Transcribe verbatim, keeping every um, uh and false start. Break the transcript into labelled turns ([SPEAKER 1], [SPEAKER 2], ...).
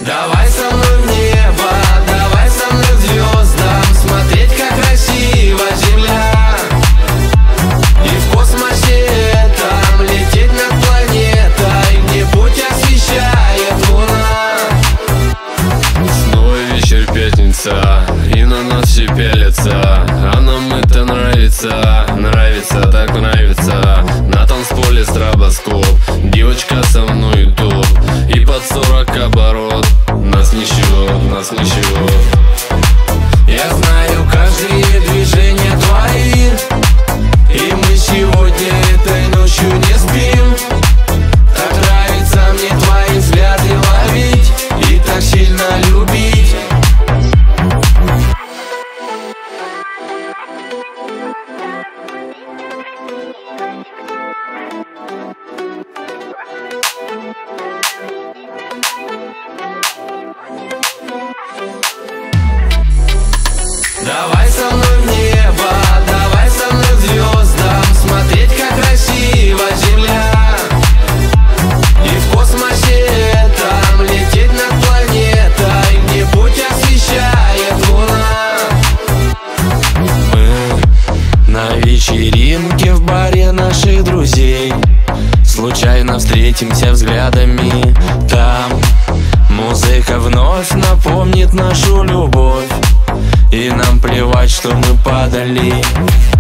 [SPEAKER 1] Давай со мной в небо, давай со мной к звездам, смотреть, как красива земля. И в космосе там лететь над планетой, где путь освещает луна.
[SPEAKER 2] Снова вечер, пятница, и на нас все пялятся. А нам это нравится, нравится, так нравится. На танцполе стробоскоп, девочка со мной ютуб. И под сорок оборот, нас ничего, нас ничего.
[SPEAKER 1] Я знаю каждое движение твои, и мы сегодня этой ночью не спим. Так нравится мне твои взгляды ловить и так сильно любить. Давай со мной в небо, давай со мной к звездам, смотреть, как красива земля. И в космосе там лететь над планетой, где путь освещает луна. Мы на вечеринке в баре наших друзей случайно встретимся взглядами. Там музыка вновь напомнит нашу любовь, и нам плевать, что мы падали.